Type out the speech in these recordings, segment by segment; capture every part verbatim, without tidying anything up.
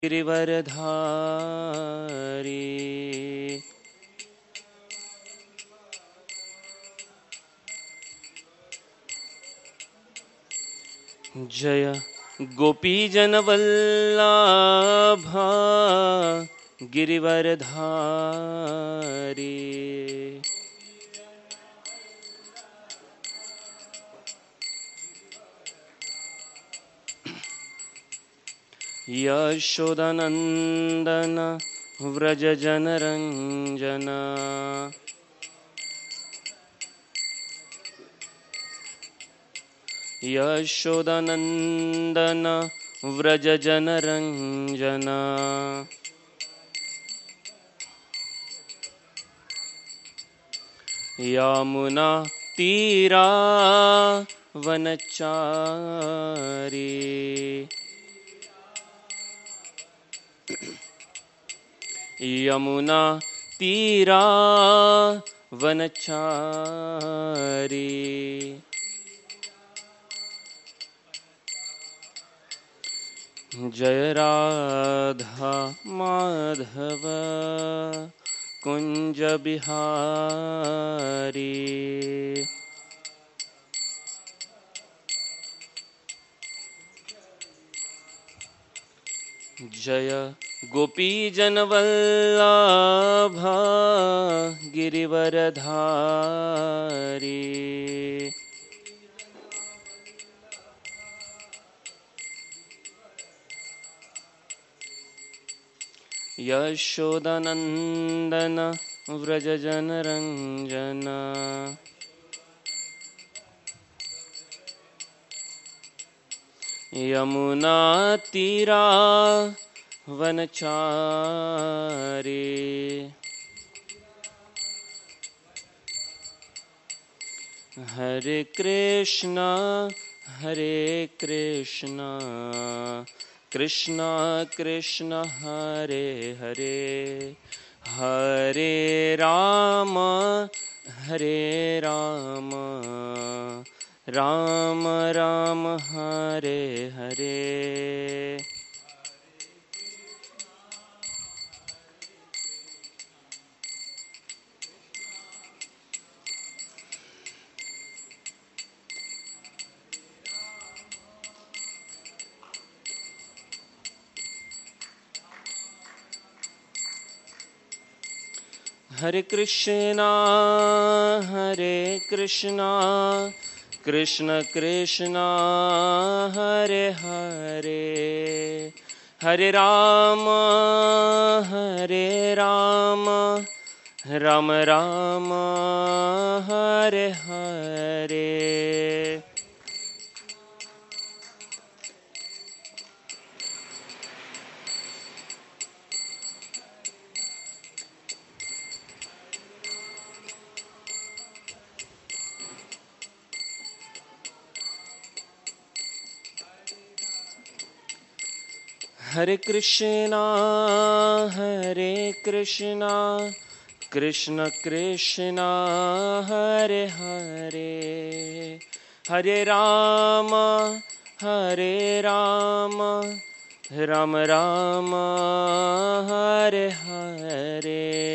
गिरिवरधारी। जय गोपीजनवल्लभा गिरिवरधारी। यशोदनन्दन व्रजजनरञ्जन। यशोदनन्दन व्रजजनरञ्जन। यमुना तीरा वनचारी। यमुना तीरा वनचारी। जय राधा माधव कुंज बिहारी। जय गोपीजनवल्लभा गिरिवरधारी। यशोदनन्दन व्रजजनरञ्जन। यमुना तीरा वनचारी। हरे कृष्णा हरे कृष्णा कृष्णा कृष्णा हरे हरे। हरे राम हरे राम राम राम हरे हरे। हरे कृष्णा हरे कृष्णा कृष्ण कृष्णा हरे हरे। हरे राम हरे राम राम राम हरे हरे। हरे कृष्णा हरे कृष्णा कृष्ण कृष्णा हरे हरे। हरे राम हरे राम राम राम हरे हरे।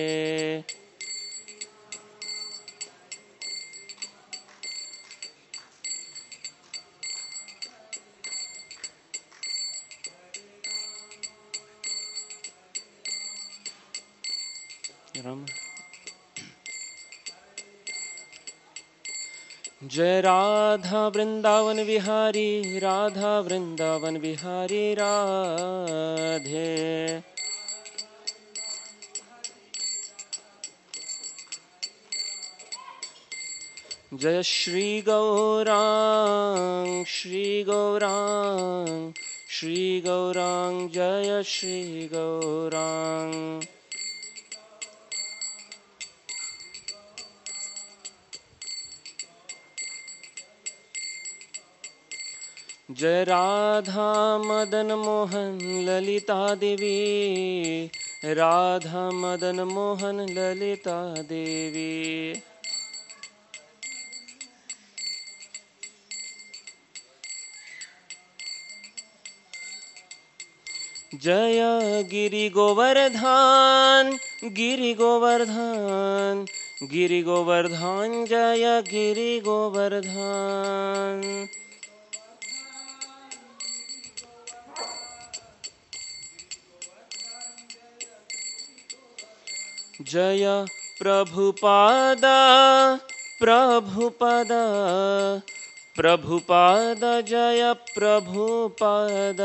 राम जय राधा वृंदावन विहारी राधा वृंदावन विहारी राधे। जय श्री गौरांग श्री गौरांग श्री गौरांग जय श्री गौरांग। जय राधा मदन मोहन ललिता देवी राधा मदन मोहन ललिता देवी। जय गिरि गोवर्धन गिरि गोवर्धन गिरि गोवर्धन जय गिरि गोवर्धन। जय प्रभुपाद प्रभुपद प्रभुपाद जय प्रभुपाद।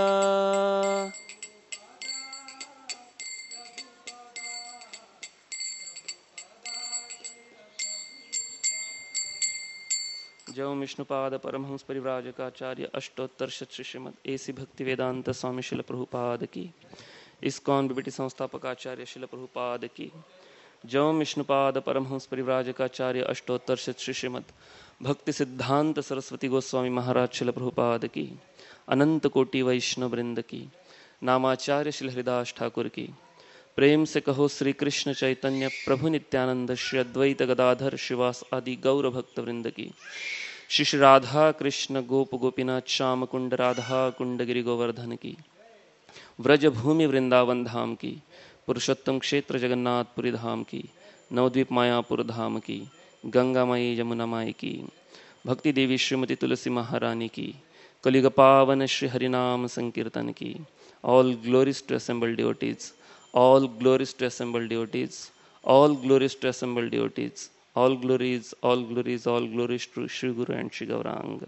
जय विष्णुपाद परमहंस परिव्राजकाचार्य अष्टोत्तर शत श्रीमद एसी भक्ति वेदांत स्वामी शिल प्रभुपाद की। इस्कॉन बीबीटी संस्थापक आचार्य शिल प्रभुपाद की। जय विष्णुपाद परमहंस परिव्राजकाचार्य अष्टोत्तर शत श्रीमद भक्ति सिद्धांत सरस्वती गोस्वामी महाराज शिल प्रभुपाद की। अनंत कोटि वैष्णव वृंद की। नामाचार्य शिल हरिदास ठाकुर की। प्रेम से कहो श्री कृष्ण चैतन्य प्रभु नित्यानंद श्री अद्वैत गदाधर शिवास आदि गौर भक्त वृंद की। श्री श्री राधा कृष्ण गोप गोपीनाथ श्याम कुंड राधा कुंड गिरि गोवर्धन की। व्रज भूमि वृंदावन धाम की। पुरुषोत्तम क्षेत्र जगन्नाथपुरी धाम की। नवद्वीप मायापुर धाम की। गंगा माई यमुना माई की। भक्ति देवी श्रीमती तुलसी महारानी की। कलियुग पावन श्री हरिनाम संकीर्तन की। All glories to assembled devotees, all glories to assembled devotees, all glories to assembled devotees, all glories, all glories, all glories to Shri Guru and Shri Gauranga.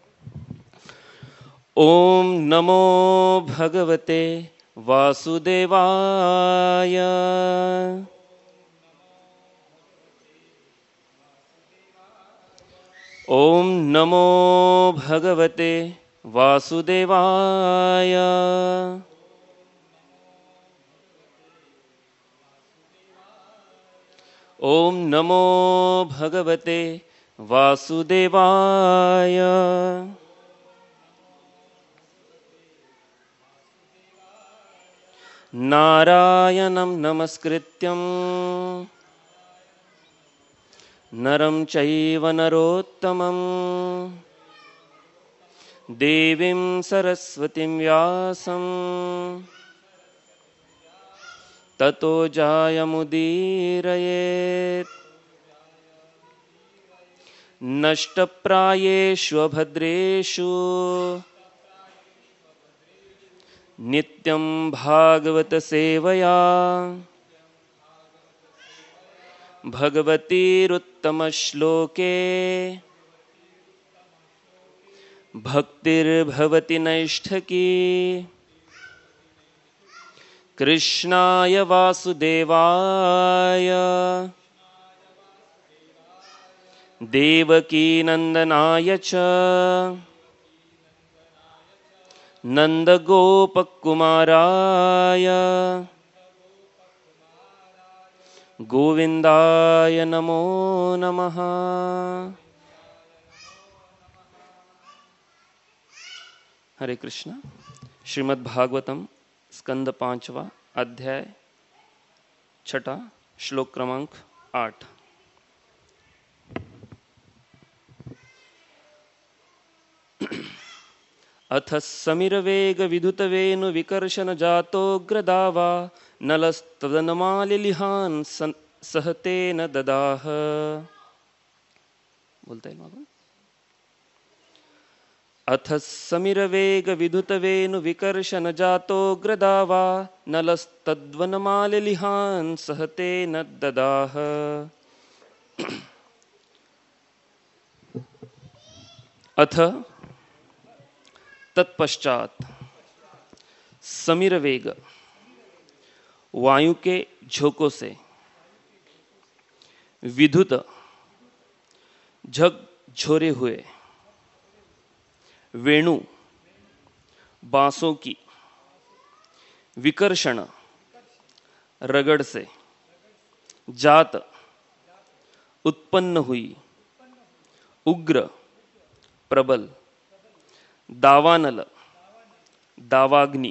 Om Namo Bhagavate Vasudevaya. Om Namo Bhagavate Vasudevaya. ओम नमो भगवते वासुदेवाय। नारायणं नमस्कृत्यं नरं चैव नरोत्तमं देवीं सरस्वतीं व्यासं ततो जायमुदीरयेत्। नष्टप्रायेषु भद्रेषु नित्यं भागवत सेवया भगवतीरुत्तमश्लोके भक्तिर्भवति नैष्ठकी। कृष्णाय वासुदेवाय देवकी नंदनाय च नंदगोपकुमाराय गोविंदाय नमो नमः। हरे कृष्ण। श्रीमद् भागवतम स्कंद पांचवा अध्याय छठा श्लोक क्रमांक आठ। अथ समीर वेग विद्युत वेणु विकर्षण जातोग्रदावा नलस्तदनमालिलिहान सहते न ददाह। बोलता है मालूम। अथ समीर वेग विद्युत वेणु विकर्षण जातोग्रदावा नलस्तद्वनमालिलिहान सहते न ददाह। अथ तत्पश्चात समीर वेग वायु के झोंकों से विद्युत झकझोरे हुए वेणु बांसों की विकर्षण रगड़ से जात उत्पन्न हुई उग्र प्रबल दावानल दावाग्नि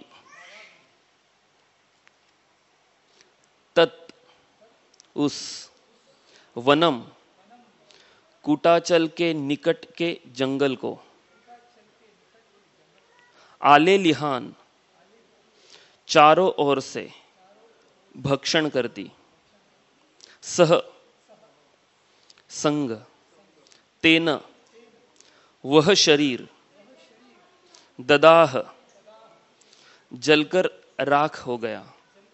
तत् उस वनम कूटाचल के निकट के जंगल को आले लिहान चारों ओर से भक्षण करती। सह संग तेन वह शरीर ददाह जलकर राख हो गया।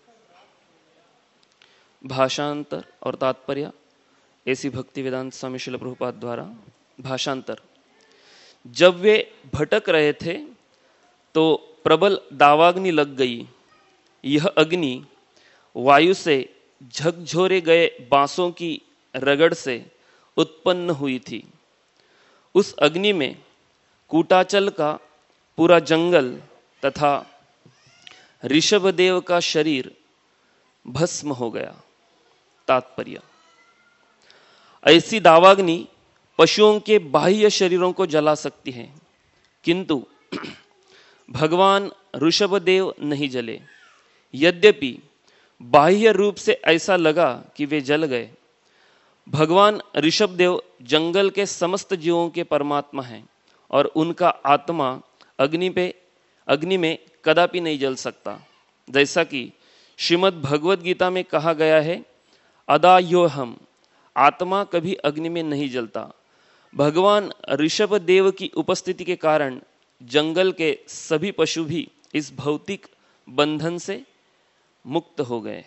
भाषांतर और तात्पर्य ऐसी भक्ति वेदांत स्वामी श्रील प्रभुपाद द्वारा। भाषांतर, जब वे भटक रहे थे तो प्रबल दावाग्नि लग गई। यह अग्नि वायु से झकझोरे गए बांसों की रगड़ से उत्पन्न हुई थी। उस अग्नि में कूटाचल का पूरा जंगल तथा ऋषभदेव का शरीर भस्म हो गया। तात्पर्य, ऐसी दावाग्नि पशुओं के बाह्य शरीरों को जला सकती है, किंतु भगवान ऋषभदेव नहीं जले। यद्यपि बाह्य रूप से ऐसा लगा कि वे जल गए। भगवान ऋषभदेव जंगल के समस्त जीवों के परमात्मा हैं और उनका आत्मा अग्नि पे अग्नि में कदापि नहीं जल सकता। जैसा कि श्रीमद् भगवद गीता में कहा गया है, अदाह्योहम, आत्मा कभी अग्नि में नहीं जलता। भगवान ऋषभदेव की उपस्थिति के कारण जंगल के सभी पशु भी इस भौतिक बंधन से मुक्त हो गए।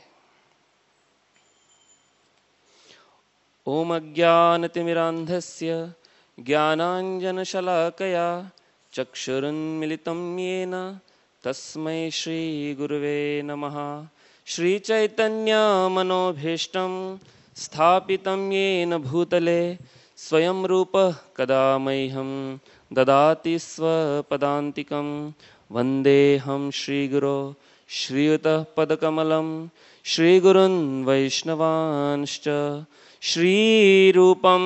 ओम अज्ञानतिमिरान्धस्य ज्ञानाञ्जनशलाकया चक्षुरुन्मिलितं येन तस्मै श्रीगुरुवे नमः। श्रीचैतन्यमनोभीष्टं स्थापितं येन भूतले स्वयं रूपः कदा मह्यं ददाति स्वपदान्तिकं। वन्देऽहं श्रीगुरो श्रीयुतः पदकमलं श्रीगुरुन् वैष्णवांश्च श्रीरूपं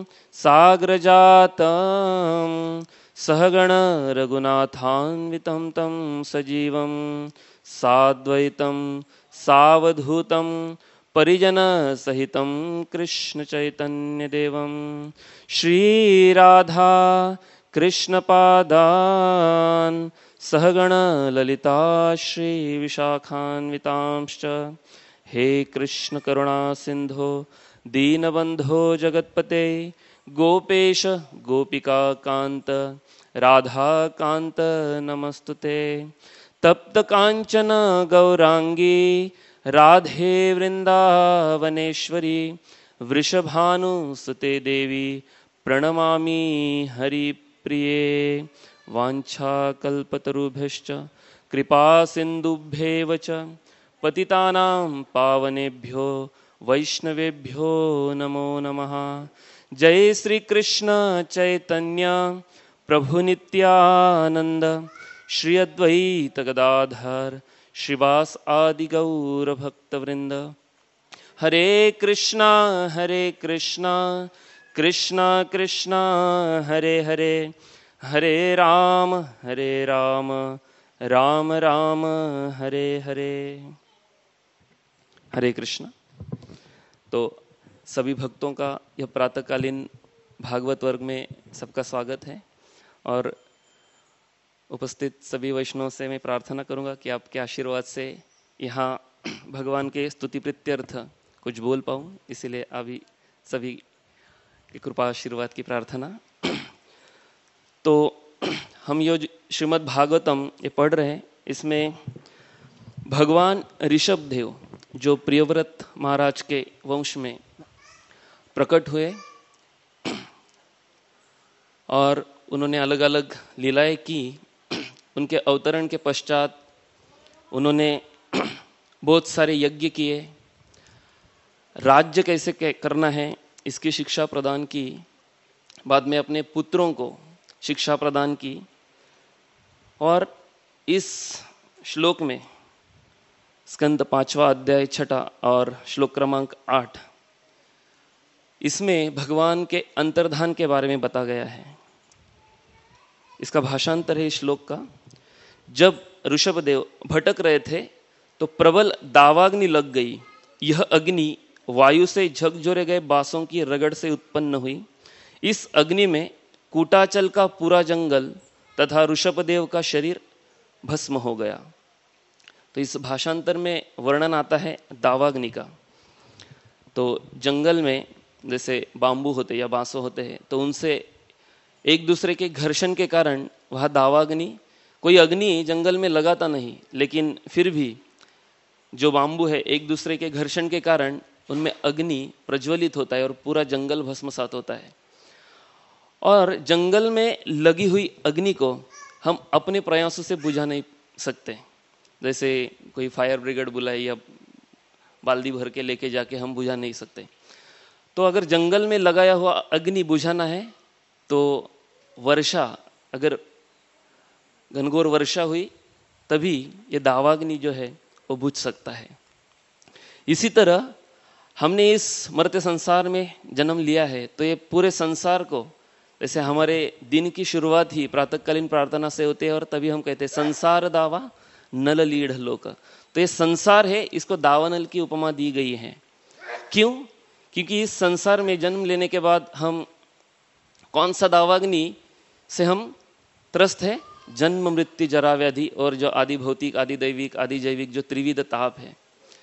साग्रजातं सहगण रघुनाथान्वितं तं सजीवं साद्वैतं सावधूतं परिजनसहितं कृष्णचैतन्यदेवं श्रीराधा कृष्णपादान् सहगण ललिता श्रीविशाखान्वितांश्च। हे कृष्ण करुणा सिंधो दीनबंधो जगत्पते गोपेश गोपिका कांत राधा कांत नमस्तुते। तप्त कांचन गौरांगी राधे वृंदावनेश्वरी वृषभानुसुते देवी प्रणमामि हरिप्रिये। वाञ्छाकल्पतरुभ्यश्च कृपा सिन्धुभ्येव च पतितानां पावनेभ्यो वैष्णवेभ्यो नमो नमः। जय श्री कृष्ण चैतन्य प्रभु नित्यानंद श्री अद्वैत गदाधर श्रीवास आदि गौर भक्तवृंद। हरे कृष्णा हरे कृष्णा कृष्णा कृष्णा हरे हरे हरे राम हरे राम राम राम हरे हरे। हरे कृष्ण। तो सभी भक्तों का यह प्रातःकालीन भागवत वर्ग में सबका स्वागत है और उपस्थित सभी वैष्णव से मैं प्रार्थना करूंगा कि आपके आशीर्वाद से यहाँ भगवान के स्तुति प्रीत्यर्थ कुछ बोल पाऊँ, इसीलिए अभी सभी की कृपा आशीर्वाद की प्रार्थना। तो हम यो श्रीमद् भागवतम ये पढ़ रहे हैं, इसमें भगवान ऋषभदेव जो प्रियव्रत महाराज के वंश में प्रकट हुए और उन्होंने अलग अलग लीलाएं की। उनके अवतरण के पश्चात उन्होंने बहुत सारे यज्ञ किए, राज्य कैसे करना है इसकी शिक्षा प्रदान की। बाद में अपने पुत्रों को शिक्षा प्रदान की और इस श्लोक में स्कंद पांचवा अध्याय छठा और श्लोक क्रमांक आठ, इसमें भगवान के अंतर्धान के बारे में बता गया है। इसका भाषांतर है इस श्लोक का। जब ऋषभदेव भटक रहे थे तो प्रबल दावाग्नि लग गई। यह अग्नि वायु से झकझोरे गए बांसों की रगड़ से उत्पन्न हुई। इस अग्नि में कूटाचल का पूरा जंगल तथा ऋषभदेव का शरीर भस्म हो गया। तो इस भाषांतर में वर्णन आता है दावाग्नि का। तो जंगल में जैसे बांबू होते या बांसो होते हैं, तो उनसे एक दूसरे के घर्षण के कारण वह दावाग्नि, कोई अग्नि जंगल में लगाता नहीं, लेकिन फिर भी जो बांबू है एक दूसरे के घर्षण के कारण उनमें अग्नि प्रज्वलित होता है और पूरा जंगल भस्मसात होता है। और जंगल में लगी हुई अग्नि को हम अपने प्रयासों से बुझा नहीं सकते। जैसे कोई फायर ब्रिगेड बुलाए या बाल्टी भर के लेके जाके हम बुझा नहीं सकते। तो अगर जंगल में लगाया हुआ अग्नि बुझाना है तो वर्षा, अगर घनघोर वर्षा हुई तभी ये दावाग्नि जो है वो बुझ सकता है। इसी तरह हमने इस मर्त्य संसार में जन्म लिया है, तो ये पूरे संसार को, जैसे हमारे दिन की शुरुआत ही प्रातःकालीन प्रार्थना से होती है और तभी हम कहते हैं संसार दावा नल लीढ़ लोक। तो ये संसार है, इसको दावानल की उपमा दी गई है। क्यों? क्योंकि इस संसार में जन्म लेने के बाद हम कौन सा दावाग्नि से हम त्रस्त है? जन्म मृत्यु जरा व्याधि और जो आदि भौतिक, आदि दैविक, आदि जैविक जो त्रिविध ताप है,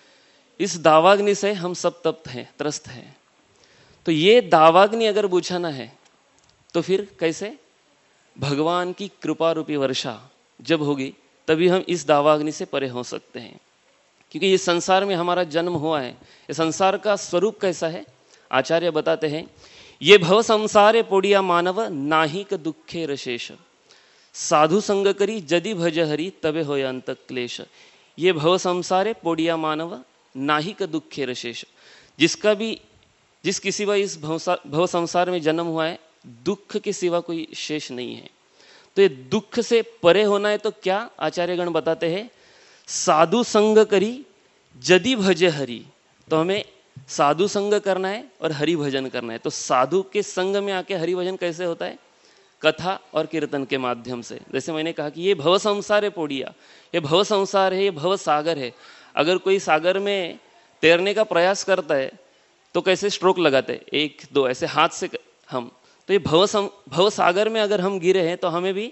इस दावाग्नि से हम सब तप्त हैं, त्रस्त हैं। तो ये दावाग्नि अगर बुझाना है तो फिर कैसे? भगवान की कृपा रूपी वर्षा जब होगी तभी हम इस दावाग्नि से परे हो सकते हैं। क्योंकि इस संसार में हमारा जन्म हुआ है। इस संसार का स्वरूप कैसा है? आचार्य बताते हैं, ये भव संसारे पोड़िया मानव नाहिक दुखे रशेष, साधु संग करी जदि भज हरि तबे होय अंत क्लेश। ये भव संसारे पोड़िया मानव नाहिक दुखे रशेष, जिसका भी जिस किसी का इस भव संसार में जन्म हुआ है, दुख के सिवा कोई शेष नहीं है। तो ये दुख से परे होना है तो क्या? आचार्यगण बताते हैं, साधु संग करी जदि भजे हरि। तो हमें साधु संग करना है और हरि भजन करना है। तो साधु के संग में आके हरि भजन कैसे होता है? कथा और कीर्तन के माध्यम से। जैसे मैंने कहा कि ये भव संसार है पोड़िया, ये भव संसार है, ये भव सागर है। अगर कोई सागर में तैरने का प्रयास करता है तो कैसे स्ट्रोक लगाते हैं? एक दो ऐसे हाथ से हम। तो ये भव सम, भव सागर में अगर हम गिरे हैं तो हमें भी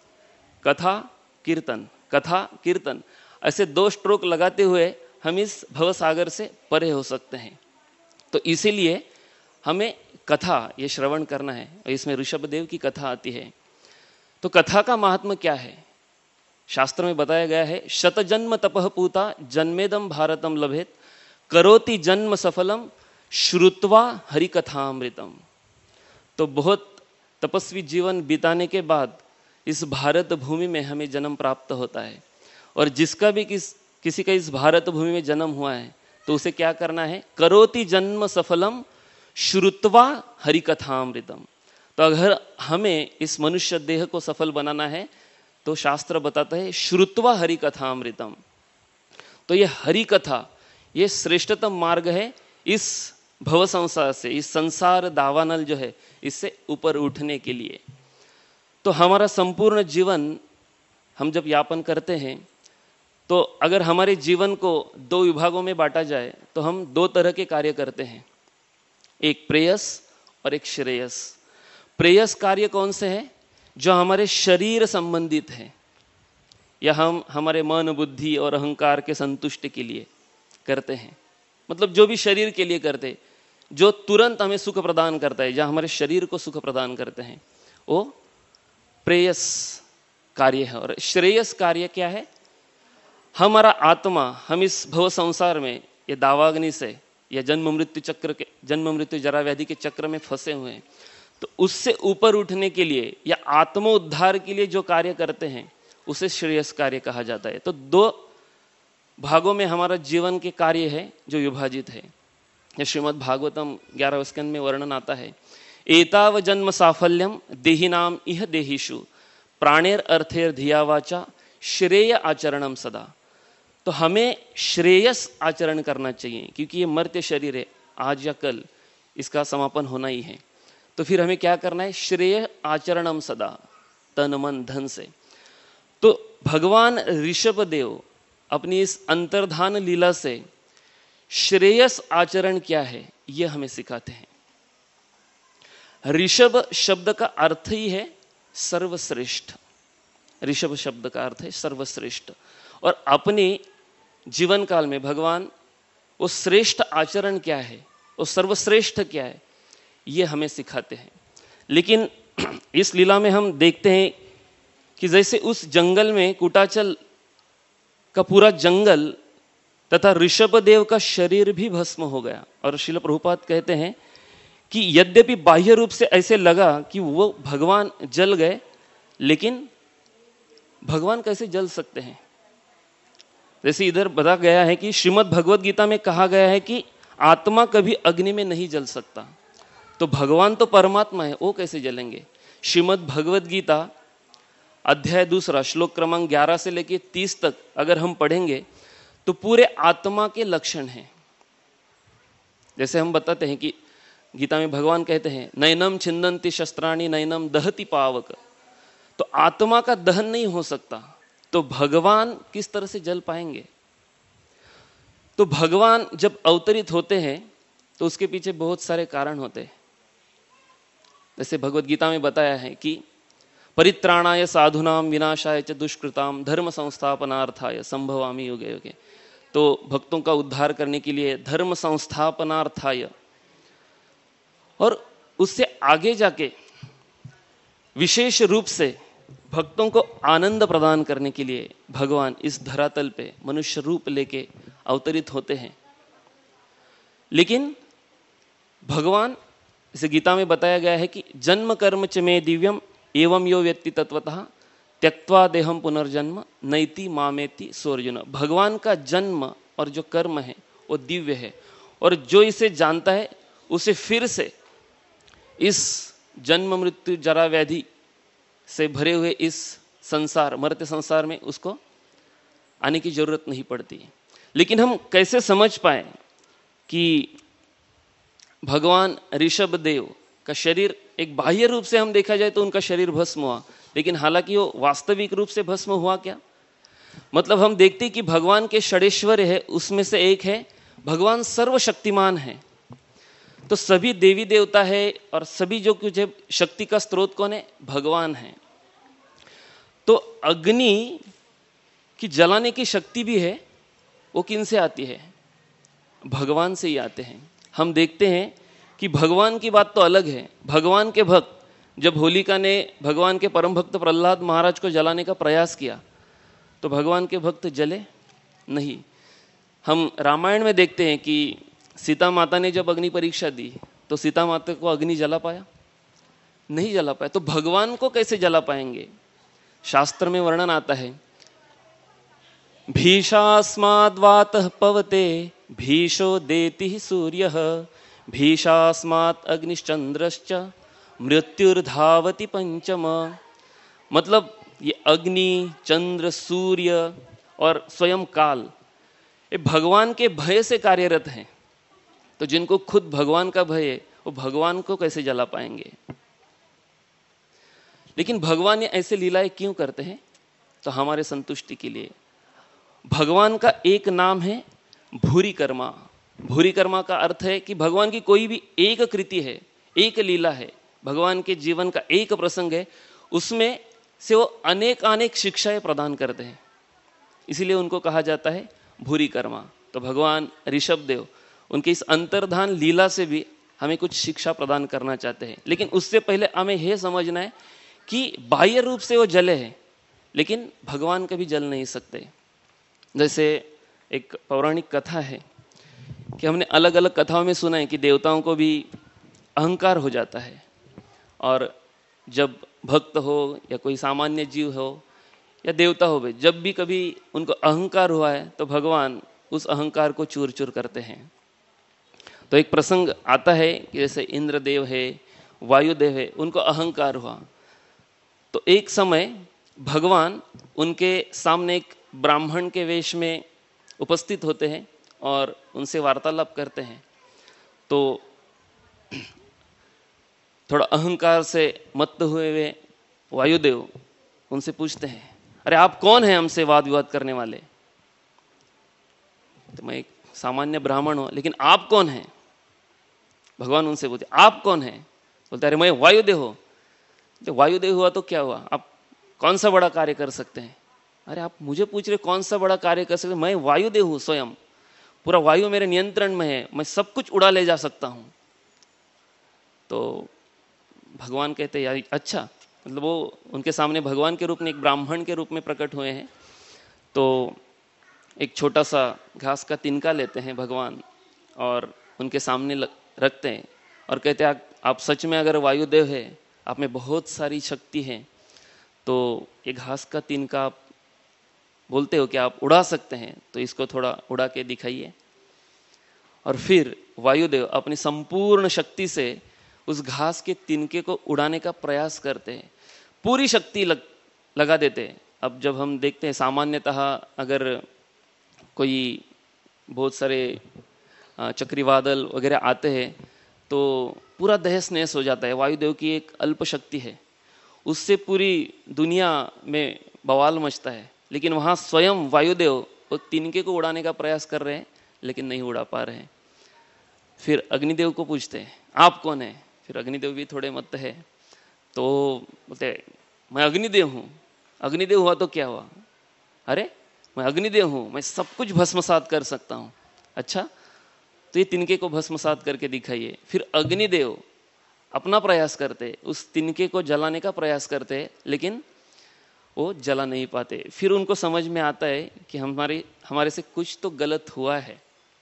कथा कीर्तन, कथा कीर्तन ऐसे दो स्ट्रोक लगाते हुए हम इस भव सागर से परे हो सकते हैं। तो इसीलिए हमें कथा ये श्रवण करना है। और इसमें ऋषभदेव की कथा आती है। तो कथा का महात्मा क्या है? शास्त्र में बताया गया है, शत जन्म तपः पूता जन्मेदम भारतम लभेत करोति जन्म सफलम श्रुत्वा हरि कथामृतम। तो बहुत तपस्वी जीवन बिताने के बाद इस भारत भूमि में हमें जन्म प्राप्त होता है। और जिसका भी किस किसी का इस भारत भूमि में जन्म हुआ है तो उसे क्या करना है? करोति जन्म सफलम श्रुत्वा हरि कथामृतम। तो अगर हमें इस मनुष्य देह को सफल बनाना है तो शास्त्र बताता है श्रुत्वा हरि कथामृतम। तो ये हरि कथा ये श्रेष्ठतम मार्ग है इस भव संसार से, इस संसार दावानल जो है इससे ऊपर उठने के लिए। तो हमारा संपूर्ण जीवन हम जब यापन करते हैं तो अगर हमारे जीवन को दो विभागों में बांटा जाए तो हम दो तरह के कार्य करते हैं, एक प्रेयस और एक श्रेयस। प्रेयस कार्य कौन से हैं? जो हमारे शरीर संबंधित है या हम हमारे मन बुद्धि और अहंकार के संतुष्टि के लिए करते हैं। मतलब जो भी शरीर के लिए करते, जो तुरंत हमें सुख प्रदान करता है, जहाँ हमारे शरीर को सुख प्रदान करते हैं, वो प्रेयस कार्य है। और श्रेयस कार्य क्या है? हमारा आत्मा, हम इस भव संसार में ये दावाग्नि से या जन्म मृत्यु चक्र के जन्म मृत्यु जरा व्याधि के चक्र में फंसे हुए हैं, तो उससे ऊपर उठने के लिए या आत्मोद्धार के लिए जो कार्य करते हैं उसे श्रेयस कार्य कहा जाता है। तो दो भागों में हमारा जीवन के कार्य है जो विभाजित है। श्रीमद् भागवतम ग्यारह स्कंद में वर्णन आता है, एताव जन्म साफल्यम देहिनाम इह देहिषु प्राणेर अर्थेर धिया वाचा श्रेय आचरणम सदा। तो हमें श्रेयस आचरण करना चाहिए क्योंकि ये मर्त्य शरीर है, आज या कल इसका समापन होना ही है। तो फिर हमें क्या करना है? श्रेय आचरणम सदा, तन मन धन से। तो भगवान ऋषभदेव अपनी इस अंतर्धान लीला से श्रेयस आचरण क्या है ये हमें सिखाते हैं। ऋषभ शब्द का अर्थ ही है सर्वश्रेष्ठ। ऋषभ शब्द का अर्थ है सर्वश्रेष्ठ। और अपनी जीवन काल में भगवान वो श्रेष्ठ आचरण क्या है, वो सर्वश्रेष्ठ क्या है, ये हमें सिखाते हैं। लेकिन इस लीला में हम देखते हैं कि जैसे उस जंगल में कुटाचल का पूरा जंगल तथा ऋषभदेव का शरीर भी भस्म हो गया। और श्रील प्रभुपाद कहते हैं कि यद्यपि बाह्य रूप से ऐसे लगा कि वो भगवान जल गए, लेकिन भगवान कैसे जल सकते हैं। जैसे इधर बताया गया है कि श्रीमद् भगवद गीता में कहा गया है कि आत्मा कभी अग्नि में नहीं जल सकता, तो भगवान तो परमात्मा है, वो कैसे जलेंगे। श्रीमद् भगवद गीता अध्याय दूसरा श्लोक क्रमांक ग्यारह से लेकर तीस तक अगर हम पढ़ेंगे तो पूरे आत्मा के लक्षण हैं। जैसे हम बताते हैं कि गीता में भगवान कहते हैं नैनम छिंदन्ति शस्त्राणि नैनम दहति पावक, तो आत्मा का दहन नहीं हो सकता, तो भगवान किस तरह से जल पाएंगे। तो भगवान जब अवतरित होते हैं तो उसके पीछे बहुत सारे कारण होते हैं। जैसे भगवद गीता में बताया है कि परित्राणाय साधुनाम विनाशाय च दुष्कृताम धर्म संस्थापनार्थाय संभवामि युगे युगे, तो भक्तों का उद्धार करने के लिए धर्म संस्थापनार्थाय, और उससे आगे जाके विशेष रूप से भक्तों को आनंद प्रदान करने के लिए भगवान इस धरातल पे मनुष्य रूप लेके अवतरित होते हैं। लेकिन भगवान, इसे गीता में बताया गया है कि जन्म कर्म च मे दिव्यम एवं यो व्यक्ति तत्वतः त्यक्त्वा देहम पुनर्जन्म नैति मामेति सोर्जुन। भगवान का जन्म और जो कर्म है वो दिव्य है, और जो इसे जानता है उसे फिर से इस जन्म मृत्यु जरा व्याधि से भरे हुए इस संसार मर्त्य संसार में उसको आने की जरूरत नहीं पड़ती। लेकिन हम कैसे समझ पाए कि भगवान ऋषभदेव का शरीर एक बाह्य रूप से हम देखा जाए तो उनका शरीर भस्म हुआ, लेकिन हालांकि वो वास्तविक रूप से भस्म हुआ क्या। मतलब हम देखते हैं कि भगवान के षडेश्वर है, उसमें से एक है भगवान सर्वशक्तिमान है, तो सभी देवी देवता है और सभी जो कुछ है शक्ति का स्रोत कौन है, भगवान है। तो अग्नि की जलाने की शक्ति भी है, वो किन से आती है, भगवान से ही आते हैं। हम देखते हैं कि भगवान की बात तो अलग है। भगवान के भक्त, जब होलिका ने भगवान के परम भक्त प्रहलाद महाराज को जलाने का प्रयास किया तो भगवान के भक्त जले नहीं। हम रामायण में देखते हैं कि सीता माता ने जब अग्नि परीक्षा दी तो सीता माता को अग्नि जला पाया, नहीं जला पाया, तो भगवान को कैसे जला पाएंगे। शास्त्र में वर्णन आता है भीषास्माद्वातः पवते भीषो देति सूर्यः भीषास्मात् अग्निश्चंद्रश्च मृत्युर्धावति पंचम। मतलब ये अग्नि, चंद्र, सूर्य और स्वयं काल ये भगवान के भय से कार्यरत हैं। तो जिनको खुद भगवान का भय है वो भगवान को कैसे जला पाएंगे। लेकिन भगवान ये ऐसे लीलाएं क्यों करते हैं, तो हमारे संतुष्टि के लिए। भगवान का एक नाम है भूरि कर्मा। भूरि कर्मा का अर्थ है कि भगवान की कोई भी एक कृति है, एक लीला है, भगवान के जीवन का एक प्रसंग है, उसमें से वो अनेक अनेक शिक्षाएं प्रदान करते हैं, इसीलिए उनको कहा जाता है भूरि कर्मा। तो भगवान ऋषभदेव उनके इस अंतर्धान लीला से भी हमें कुछ शिक्षा प्रदान करना चाहते हैं। लेकिन उससे पहले हमें यह समझना है कि बाह्य रूप से वो जले हैं, लेकिन भगवान कभी जल नहीं सकते। जैसे एक पौराणिक कथा है कि हमने अलग अलग कथाओं में सुना है कि देवताओं को भी अहंकार हो जाता है, और जब भक्त हो या कोई सामान्य जीव हो या देवता हो, जब भी कभी उनको अहंकार हुआ है तो भगवान उस अहंकार को चूर चूर करते हैं। तो एक प्रसंग आता है कि जैसे इंद्रदेव है, वायुदेव है, उनको अहंकार हुआ तो एक समय भगवान उनके सामने एक ब्राह्मण के वेश में उपस्थित होते हैं और उनसे वार्तालाप करते हैं। तो थोड़ा अहंकार से मत्त हुए हुए वायुदेव उनसे पूछते हैं, अरे आप कौन हैं हमसे वाद विवाद करने वाले। तो मैं एक सामान्य ब्राह्मण हूं, लेकिन आप कौन हैं। भगवान उनसे बोलते आप कौन हैं। बोलते अरे मैं वायुदेव हूं। तो वायुदेव हुआ तो क्या हुआ, आप कौन सा बड़ा कार्य कर सकते हैं, अरे आप मुझे पूछ रहे कौन सा बड़ा कार्य कर सकते, मैं वायुदेव हूं स्वयं, पूरा वायु मेरे नियंत्रण में है, मैं सब कुछ उड़ा ले जा सकता हूं। तो भगवान कहते यार अच्छा, मतलब वो उनके सामने भगवान के रूप में एक ब्राह्मण के रूप में प्रकट हुए हैं। तो एक छोटा सा घास का तिनका लेते हैं भगवान और उनके सामने रखते हैं और कहते हैं आप सच में अगर वायुदेव है, आप में बहुत सारी शक्ति है, तो ये घास का तिनका आप बोलते हो कि आप उड़ा सकते हैं, तो इसको थोड़ा उड़ा के दिखाइए। और फिर वायुदेव अपनी संपूर्ण शक्ति से उस घास के तिनके को उड़ाने का प्रयास करते हैं, पूरी शक्ति लग, लगा देते हैं। अब जब हम देखते हैं सामान्यतः अगर कोई बहुत सारे चक्रवादल वगैरह आते हैं तो पूरा तहस नहस हो जाता है। वायुदेव की एक अल्प शक्ति है, उससे पूरी दुनिया में बवाल मचता है, लेकिन वहाँ स्वयं वायुदेव वो तिनके को उड़ाने का प्रयास कर रहे हैं लेकिन नहीं उड़ा पा रहे हैं। फिर अग्निदेव को पूछते हैं आप कौन है? फिर अग्निदेव भी थोड़े मत है, तो बोलते मैं अग्निदेव हूँ। अग्निदेव हुआ तो क्या हुआ? अरे मैं अग्निदेव हूँ, मैं सब कुछ भस्मसात कर सकता हूँ। अच्छा, तो ये तिनके को भस्मसात करके दिखाइए। फिर अग्निदेव अपना प्रयास करते, उस तिनके को जलाने का प्रयास करते, लेकिन वो जला नहीं पाते। फिर उनको समझ में आता है कि हमारे हमारे से कुछ तो गलत हुआ है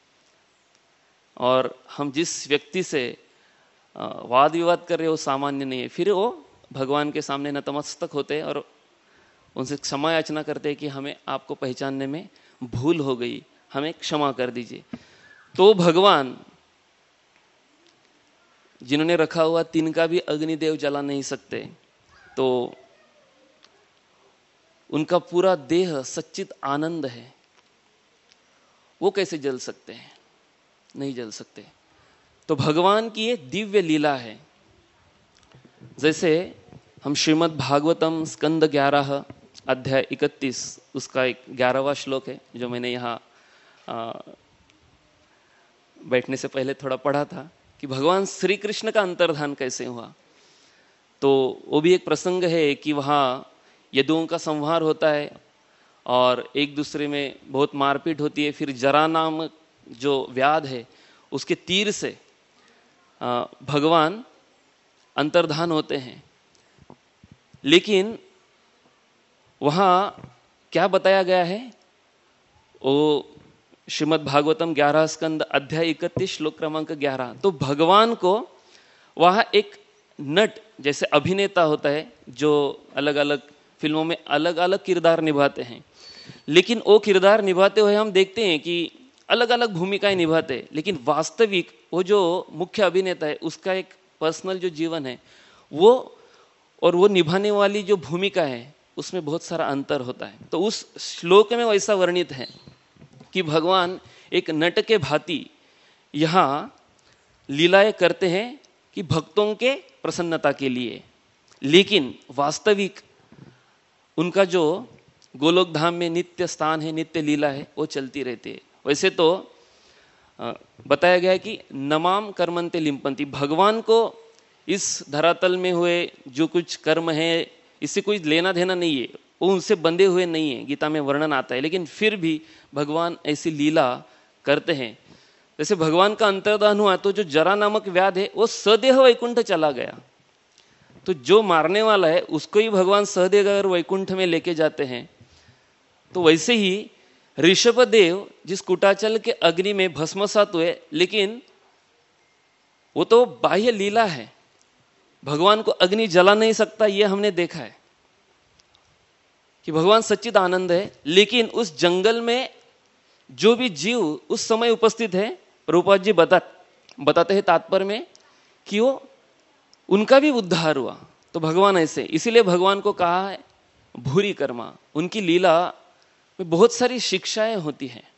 और हम जिस व्यक्ति से वाद विवाद कर रहे हो सामान्य नहीं है। फिर वो भगवान के सामने नतमस्तक होते हैं और उनसे क्षमा याचना करते हैं कि हमें आपको पहचानने में भूल हो गई, हमें क्षमा कर दीजिए। तो भगवान जिन्होंने रखा हुआ तिनका भी अग्निदेव जला नहीं सकते, तो उनका पूरा देह सच्चित आनंद है, वो कैसे जल सकते हैं? नहीं जल सकते। तो भगवान की ये दिव्य लीला है। जैसे हम श्रीमद् भागवतम स्कंद ग्यारह अध्याय इकतीस, उसका एक ग्यारहवां श्लोक है जो मैंने यहाँ बैठने से पहले थोड़ा पढ़ा था कि भगवान श्री कृष्ण का अंतर्धान कैसे हुआ। तो वो भी एक प्रसंग है कि वहाँ यदुओं का संहार होता है और एक दूसरे में बहुत मारपीट होती है। फिर जरा नाम जो व्याध है उसके तीर से भगवान अंतर्धान होते हैं। लेकिन वहाँ क्या बताया गया है? वो श्रीमद् भागवतम ग्यारह स्कंद अध्याय इकतीस श्लोक क्रमांक ग्यारह। तो भगवान को वहाँ एक नट जैसे अभिनेता होता है जो अलग अलग फिल्मों में अलग अलग किरदार निभाते हैं, लेकिन वो किरदार निभाते हुए हम देखते हैं कि अलग अलग भूमिकाएं निभाते हैं, लेकिन वास्तविक वो जो मुख्य अभिनेता है उसका एक पर्सनल जो जीवन है वो और वो निभाने वाली जो भूमिका है उसमें बहुत सारा अंतर होता है। तो उस श्लोक में वैसा वर्णित है कि भगवान एक नट के भांति यहाँ लीलाएं करते हैं कि भक्तों के प्रसन्नता के लिए, लेकिन वास्तविक उनका जो गोलोक धाम में नित्य स्थान है, नित्य लीला है, वो चलती रहती है। वैसे तो बताया गया है कि नमाम कर्मंते लिम्पंती, भगवान को इस धरातल में हुए जो कुछ कर्म है इससे कोई लेना देना नहीं है, वो उनसे बंधे हुए नहीं है, गीता में वर्णन आता है। लेकिन फिर भी भगवान ऐसी लीला करते हैं। जैसे भगवान का अंतर्धान हुआ तो जो जरा नामक व्याध है वो सदेह वैकुंठ चला गया, तो जो मारने वाला है उसको ही भगवान सहदेव अगर वैकुंठ में लेके जाते हैं, तो वैसे ही ऋषभदेव जिस कुटाचल के अग्नि में भस्मसात हुए, लेकिन वो तो बाह्य लीला है, भगवान को अग्नि जला नहीं सकता, ये हमने देखा है कि भगवान सच्चिद आनंद है। लेकिन उस जंगल में जो भी जीव उस समय उपस्थित है, प्रभुपाद जी बता बताते हैं तात्पर्य में कि वो उनका भी उद्धार हुआ। तो भगवान ऐसे, इसीलिए भगवान को कहा है भूरि कर्मा। उनकी लीला में बहुत सारी शिक्षाएं होती हैं।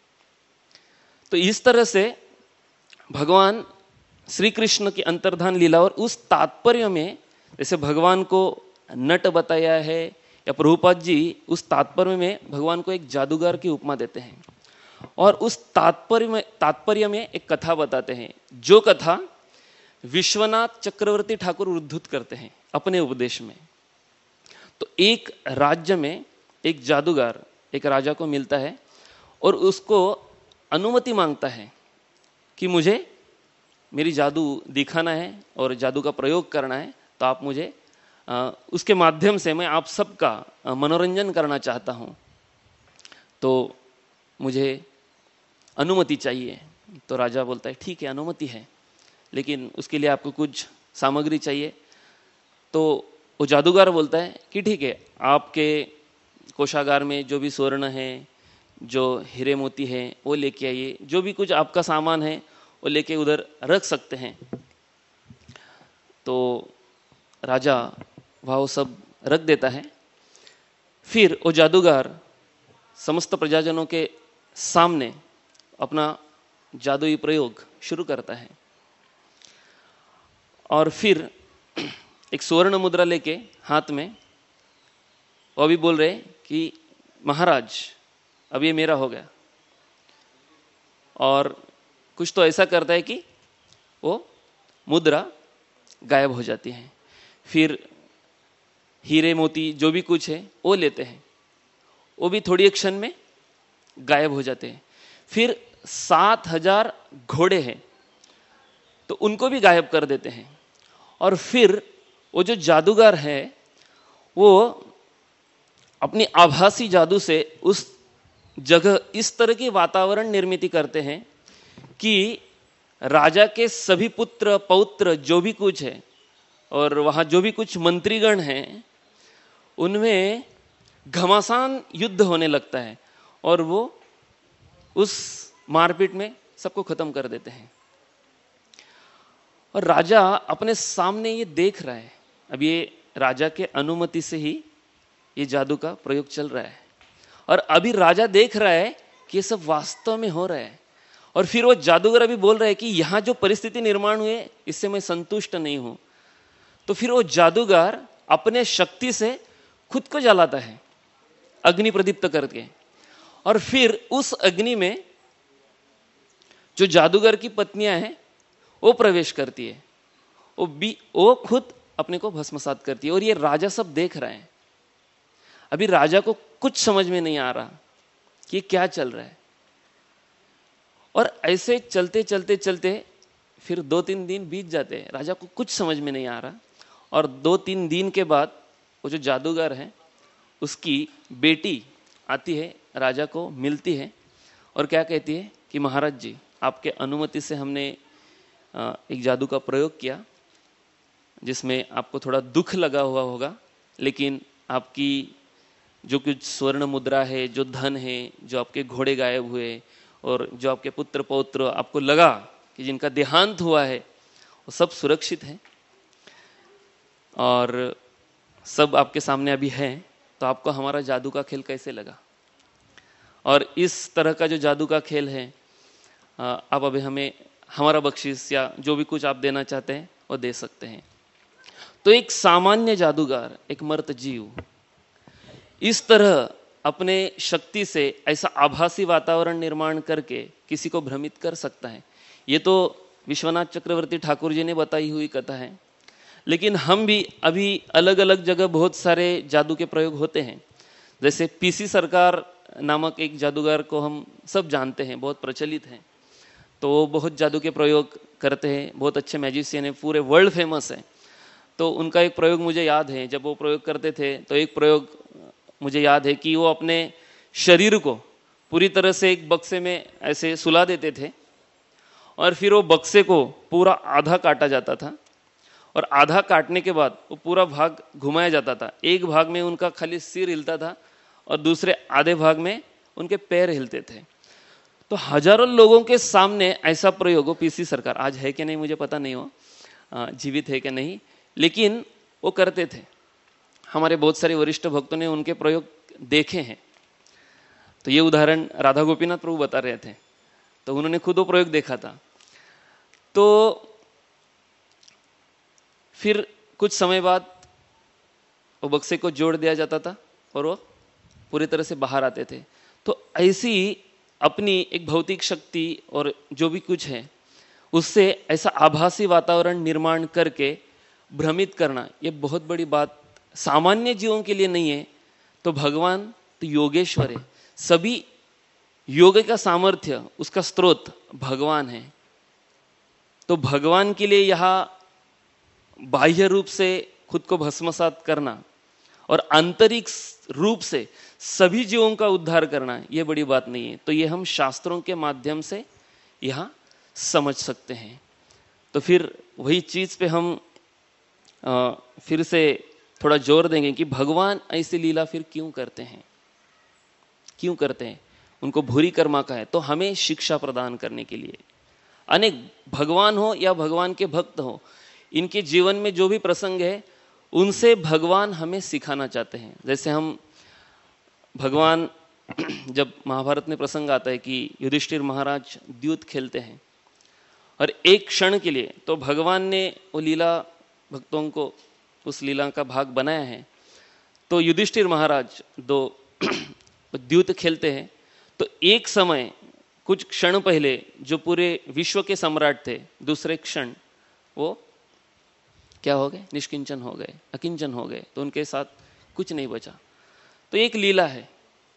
तो इस तरह से भगवान श्री कृष्ण की अंतर्धान लीला और उस तात्पर्य में, जैसे भगवान को नट बताया है या प्रभुपाद जी उस तात्पर्य में भगवान को एक जादूगर की उपमा देते हैं और उस तात्पर्य में तात्पर्य में एक कथा बताते हैं, जो कथा विश्वनाथ चक्रवर्ती ठाकुर उद्धृत करते हैं अपने उपदेश में। तो एक राज्य में एक जादूगर एक राजा को मिलता है और उसको अनुमति मांगता है कि मुझे मेरी जादू दिखाना है और जादू का प्रयोग करना है, तो आप मुझे आ, उसके माध्यम से मैं आप सबका मनोरंजन करना चाहता हूँ, तो मुझे अनुमति चाहिए। तो राजा बोलता है ठीक है, अनुमति है, लेकिन उसके लिए आपको कुछ सामग्री चाहिए। तो वो जादूगर बोलता है कि ठीक है, आपके कोषागार में जो भी स्वर्ण है, जो हीरे मोती है, वो लेके आइए, जो भी कुछ आपका सामान है वो लेके उधर रख सकते हैं। तो राजा वह सब रख देता है। फिर वो जादूगर समस्त प्रजाजनों के सामने अपना जादुई प्रयोग शुरू करता है और फिर एक स्वर्ण मुद्रा लेके हाथ में वो अभी बोल रहे कि महाराज अब ये मेरा हो गया, और कुछ तो ऐसा करता है कि वो मुद्रा गायब हो जाती है। फिर हीरे मोती जो भी कुछ है वो लेते हैं, वो भी थोड़ी एक क्षण में गायब हो जाते हैं। फिर सात हजार घोड़े हैं तो उनको भी गायब कर देते हैं। और फिर वो जो जादूगर है वो अपनी आभासी जादू से उस जगह इस तरह की वातावरण निर्मित करते हैं कि राजा के सभी पुत्र पौत्र जो भी कुछ है और वहां जो भी कुछ मंत्रीगण हैं उनमें घमासान युद्ध होने लगता है और वो उस मारपीट में सबको खत्म कर देते हैं। और राजा अपने सामने ये देख रहा है, अब ये राजा के अनुमति से ही ये जादू का प्रयोग चल रहा है और अभी राजा देख रहा है कि ये सब वास्तव में हो रहा है। और फिर वो जादूगर अभी बोल रहा है कि यहां जो परिस्थिति निर्माण हुई है इससे मैं संतुष्ट नहीं हूं। तो फिर वो जादूगर अपने शक्ति से खुद को जलाता है अग्नि प्रदीप्त करके, और फिर उस अग्नि में जो जादूगर की पत्नियां हैं वो प्रवेश करती है, वो भी वो खुद अपने को भस्मसात करती है। और ये राजा सब देख रहे हैं। अभी राजा को कुछ समझ में नहीं आ रहा कि क्या चल रहा है। और ऐसे चलते चलते चलते फिर दो तीन दिन बीत जाते हैं, राजा को कुछ समझ में नहीं आ रहा। और दो तीन दिन के बाद वो जो जादूगर है उसकी बेटी आती है, राजा को मिलती है और क्या कहती है कि महाराज जी, आपके अनुमति से हमने एक जादू का प्रयोग किया जिसमें आपको थोड़ा दुख लगा हुआ होगा, लेकिन आपकी जो कुछ स्वर्ण मुद्रा है, जो धन है, जो आपके घोड़े गायब हुए और जो आपके पुत्र पौत्र आपको लगा कि जिनका देहांत हुआ है वो सब सुरक्षित है और सब आपके सामने अभी है। तो आपको हमारा जादू का खेल कैसे लगा? और इस तरह का जो जादू का खेल है आप अभी हमें हमारा बख्शीश या जो भी कुछ आप देना चाहते हैं वो दे सकते हैं। तो एक सामान्य जादूगर, एक मर्त जीव इस तरह अपने शक्ति से ऐसा आभासी वातावरण निर्माण करके किसी को भ्रमित कर सकता है। ये तो विश्वनाथ चक्रवर्ती ठाकुर जी ने बताई हुई कथा है, लेकिन हम भी अभी अलग अलग जगह बहुत सारे जादू के प्रयोग होते हैं। जैसे पीसी सरकार नामक एक जादूगर को हम सब जानते हैं, बहुत प्रचलित हैं। तो वो बहुत जादू के प्रयोग करते हैं, बहुत अच्छे मैजिशियन है, पूरे वर्ल्ड फेमस है। तो उनका एक प्रयोग मुझे याद है, जब वो प्रयोग करते थे तो एक प्रयोग मुझे याद है कि वो अपने शरीर को पूरी तरह से एक बक्से में ऐसे सुला देते थे और फिर वो बक्से को पूरा आधा काटा जाता था और आधा काटने के बाद वो पूरा भाग घुमाया जाता था। एक भाग में उनका खाली सिर हिलता था और दूसरे आधे भाग में उनके पैर हिलते थे। तो हजारों लोगों के सामने ऐसा प्रयोग, वो पीसी सरकार आज है कि नहीं मुझे पता नहीं हो, जीवित है कि नहीं, लेकिन वो करते थे। हमारे बहुत सारे वरिष्ठ भक्तों ने उनके प्रयोग देखे हैं। तो ये उदाहरण राधा गोपीनाथ प्रभु बता रहे थे, तो उन्होंने खुद वो प्रयोग देखा था। तो फिर कुछ समय बाद वो बक्से को जोड़ दिया जाता था और वो पूरी तरह से बाहर आते थे। तो ऐसी अपनी एक भौतिक शक्ति और जो भी कुछ है उससे ऐसा आभासी वातावरण निर्माण करके भ्रमित करना, ये बहुत बड़ी बात सामान्य जीवों के लिए नहीं है, तो भगवान तो योगेश्वर है। सभी योग का सामर्थ्य, उसका स्रोत भगवान है। तो भगवान के लिए यहाँ बाह्य रूप से खुद को भस्मसात करना और आंतरिक रूप से सभी जीवों का उद्धार करना, यह बड़ी बात नहीं है। तो ये हम शास्त्रों के माध्यम से यहाँ समझ सकते हैं। तो फिर वही चीज पे हम आ, फिर से थोड़ा जोर देंगे कि भगवान ऐसी लीला फिर क्यों करते हैं, क्यों करते हैं। उनको भूरी कर्मा का है तो हमें शिक्षा प्रदान करने के लिए। अनेक भगवान हो या भगवान के भक्त हो, इनके जीवन में जो भी प्रसंग है उनसे भगवान हमें सिखाना चाहते हैं। जैसे हम भगवान जब महाभारत में प्रसंग आता है कि युधिष्ठिर महाराज द्यूत खेलते हैं और एक क्षण के लिए, तो भगवान ने वो लीला भक्तों को उस लीला का भाग बनाया है। तो युधिष्ठिर महाराज दो द्यूत खेलते हैं, तो एक समय कुछ क्षण पहले जो पूरे विश्व के सम्राट थे, दूसरे क्षण वो क्या हो गए, निष्किंचन हो गए, अकिंचन हो गए। तो उनके साथ कुछ नहीं बचा। तो एक लीला है।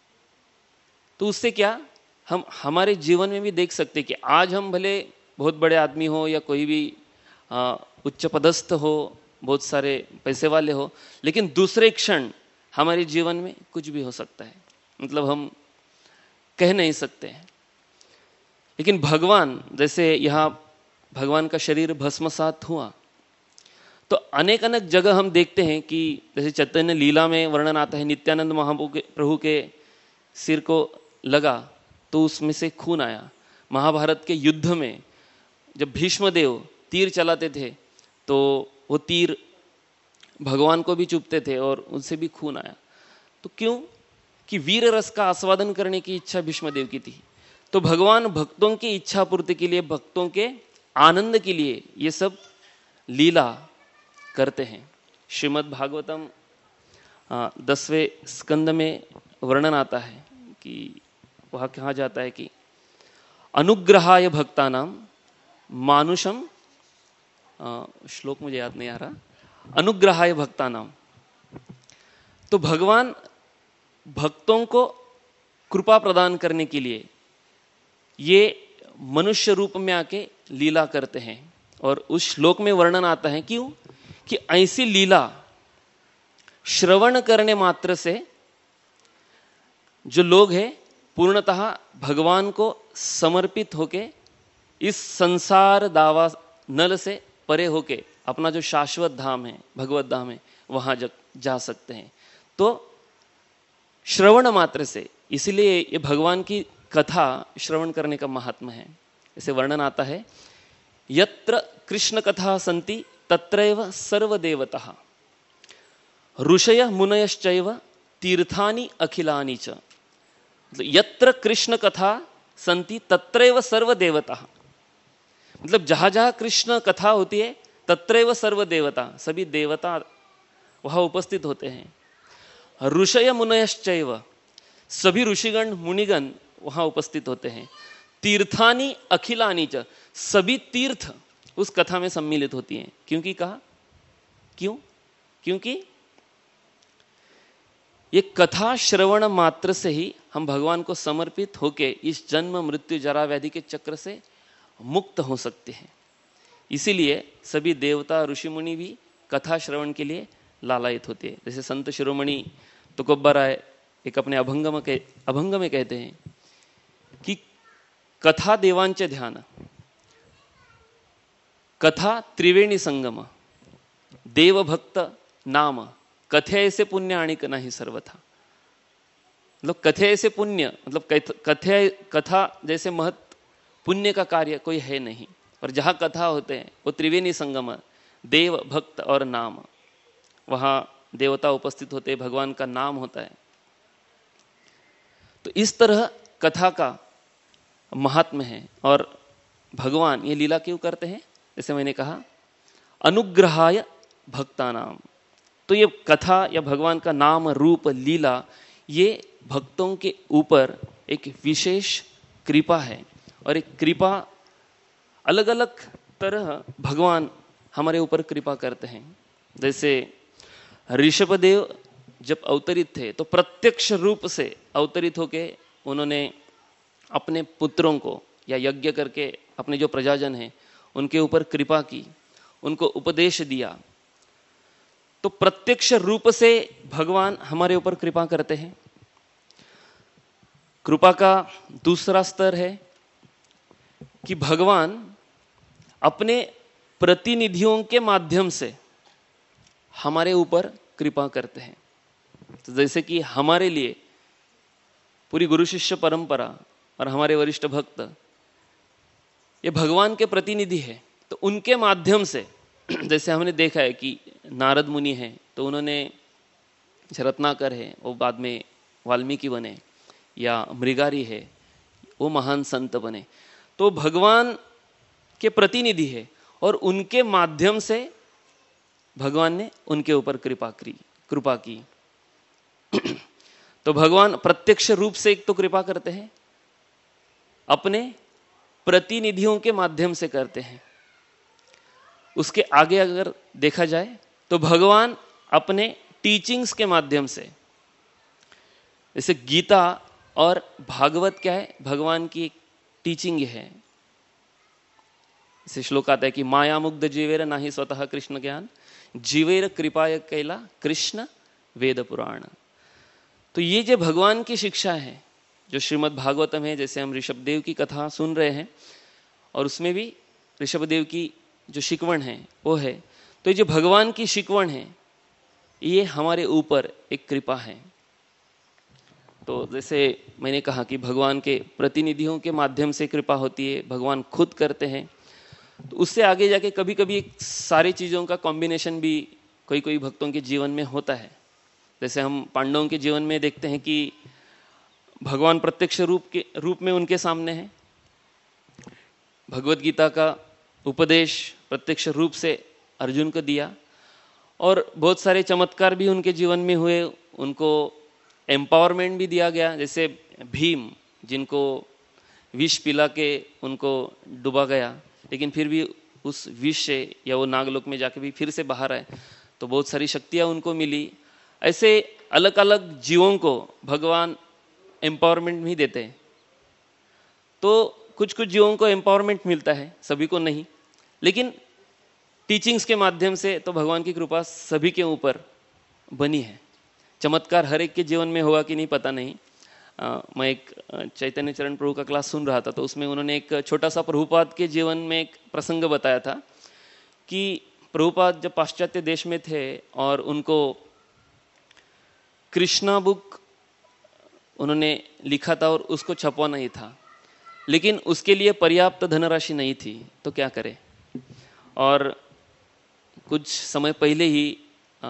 तो उससे क्या हम हमारे जीवन में भी देख सकते कि आज हम भले बहुत बड़े आदमी हो या कोई भी आ, उच्च पदस्थ हो, बहुत सारे पैसे वाले हो, लेकिन दूसरे क्षण हमारे जीवन में कुछ भी हो सकता है। मतलब हम कह नहीं सकते हैं। लेकिन भगवान, जैसे यहाँ भगवान का शरीर भस्मसात हुआ, तो अनेक अनेक जगह हम देखते हैं कि जैसे चैतन्य लीला में वर्णन आता है, नित्यानंद महाप्रभु के सिर को लगा तो उसमें से खून आया। महाभारत के युद्ध में जब भीष्मदेव तीर चलाते थे तो वो तीर भगवान को भी चुभते थे और उनसे भी खून आया। तो क्यों? कि वीर रस का आस्वादन करने की इच्छा भीष्मदेव की थी। तो भगवान भक्तों की इच्छा पूर्ति के लिए, भक्तों के आनंद के लिए ये सब लीला करते हैं। श्रीमद् भागवतम दसवें स्कंद में वर्णन आता है कि वहां कहा जाता है कि अनुग्रहाय भक्तानाम मानुषम, श्लोक मुझे याद नहीं आ रहा, अनुग्रहाय भक्तानाम। तो भगवान भक्तों को कृपा प्रदान करने के लिए ये मनुष्य रूप में आके लीला करते हैं। और उस श्लोक में वर्णन आता है क्यों कि ऐसी लीला श्रवण करने मात्र से जो लोग हैं पूर्णतः भगवान को समर्पित होके इस संसार दावा नल से परे होके अपना जो शाश्वत धाम है, भगवत धाम है, वहां जा सकते हैं। तो श्रवण मात्र से, इसलिए ये भगवान की कथा श्रवण करने का महात्मा है। इसे वर्णन आता है, यत्र कृष्ण कथा संति तत्रैव सर्वदेवतः ऋषय मुनयश्चैव तीर्थानि अखिलानि च। यत्र कृष्ण कथा संति तत्रैव सर्वदेवतः, मतलब जहां जहां कृष्ण कथा होती है तत्रैव सर्वदेवता, सभी देवता वहां उपस्थित होते हैं। ऋषय मुनयश्चैव, सभी ऋषिगण मुनिगण वहां उपस्थित होते हैं। तीर्थानि अखिलानि च, सभी तीर्थ उस कथा में सम्मिलित होती हैं। क्योंकि कहा क्यों? क्योंकि ये कथा श्रवण मात्र से ही हम भगवान को समर्पित होके इस जन्म मृत्यु जरा व्याधि के चक्र से मुक्त हो सकते हैं। इसीलिए सभी देवता ऋषि मुनि भी कथा श्रवण के लिए लालायित होते हैं। जैसे संत शिरोमणि तुकोबा राय एक अपने अभंग में कह, अभंग में कहते हैं कि कथा देवांच ध्यान, कथा त्रिवेणी संगम, देव भक्त नाम, कथे ऐसे पुण्य आणिक नहीं सर्वथा। मतलब कथे ऐसे पुण्य, मतलब कथे कथा जैसे महत् पुण्य का कार्य कोई है नहीं। और जहां कथा होते हैं वो त्रिवेणी संगम, देव भक्त और नाम, वहां देवता उपस्थित होते हैं, भगवान का नाम होता है। तो इस तरह कथा का महात्म्य है। और भगवान ये लीला क्यों करते हैं? जैसे मैंने कहा, अनुग्रहाय भक्तानाम। तो ये कथा या भगवान का नाम रूप लीला, ये भक्तों के ऊपर एक विशेष कृपा है। और एक कृपा अलग अलग तरह भगवान हमारे ऊपर कृपा करते हैं। जैसे ऋषभदेव जब अवतरित थे तो प्रत्यक्ष रूप से अवतरित होके उन्होंने अपने पुत्रों को या यज्ञ करके अपने जो प्रजाजन हैं उनके ऊपर कृपा की, उनको उपदेश दिया। तो प्रत्यक्ष रूप से भगवान हमारे ऊपर कृपा करते हैं। कृपा का दूसरा स्तर है कि भगवान अपने प्रतिनिधियों के माध्यम से हमारे ऊपर कृपा करते हैं। तो जैसे कि हमारे लिए पूरी गुरु शिष्य परंपरा और हमारे वरिष्ठ भक्त ये भगवान के प्रतिनिधि है, तो उनके माध्यम से जैसे हमने देखा है कि नारद मुनि हैं तो उन्होंने रत्नाकर है वो बाद में वाल्मीकि बने, या मृगारी है वो महान संत बने। तो भगवान के प्रतिनिधि है और उनके माध्यम से भगवान ने उनके ऊपर कृपा की कृपा की तो भगवान प्रत्यक्ष रूप से एक तो कृपा करते हैं, अपने प्रतिनिधियों के माध्यम से करते हैं। उसके आगे अगर देखा जाए तो भगवान अपने टीचिंग्स के माध्यम से, जैसे गीता और भागवत क्या है, भगवान की एक टीचिंग है। इसे श्लोक आता है कि माया मुग्ध जीवेर नाही स्वतः कृष्ण ज्ञान, जीवेर कृपाय कैला कृष्ण वेद पुराण। तो ये जो भगवान की शिक्षा है जो श्रीमद् भागवतम है, जैसे हम ऋषभदेव की कथा सुन रहे हैं और उसमें भी ऋषभदेव की जो शिकवण है वो है, तो ये जो भगवान की शिकवण है ये हमारे ऊपर एक कृपा है। तो जैसे मैंने कहा कि भगवान के प्रतिनिधियों के माध्यम से कृपा होती है, भगवान खुद करते हैं। तो उससे आगे जाके कभी कभी एक सारी चीज़ों का कॉम्बिनेशन भी कोई कोई भक्तों के जीवन में होता है। जैसे हम पांडवों के जीवन में देखते हैं कि भगवान प्रत्यक्ष रूप के रूप में उनके सामने है, भगवत गीता का उपदेश प्रत्यक्ष रूप से अर्जुन को दिया और बहुत सारे चमत्कार भी उनके जीवन में हुए, उनको एम्पावरमेंट भी दिया गया। जैसे भीम जिनको विष पिला के उनको डुबा गया, लेकिन फिर भी उस विष से या वो नागलोक में जाके भी फिर से बाहर आए, तो बहुत सारी शक्तियाँ उनको मिली। ऐसे अलग अलग जीवों को भगवान एम्पावरमेंट भी देते हैं। तो कुछ कुछ जीवों को एम्पावरमेंट मिलता है, सभी को नहीं, लेकिन टीचिंग्स के माध्यम से तो भगवान की कृपा सभी के ऊपर बनी है। चमत्कार हर एक के जीवन में होगा कि नहीं पता नहीं। आ, मैं एक चैतन्य चरण प्रभु का क्लास सुन रहा था, तो उसमें उन्होंने एक छोटा सा प्रभुपाद के जीवन में एक प्रसंग बताया था कि प्रभुपाद जब पाश्चात्य देश में थे और उनको कृष्णा बुक उन्होंने लिखा था और उसको छपवाना ही था, लेकिन उसके लिए पर्याप्त धनराशि नहीं थी, तो क्या करें। और कुछ समय पहले ही आ,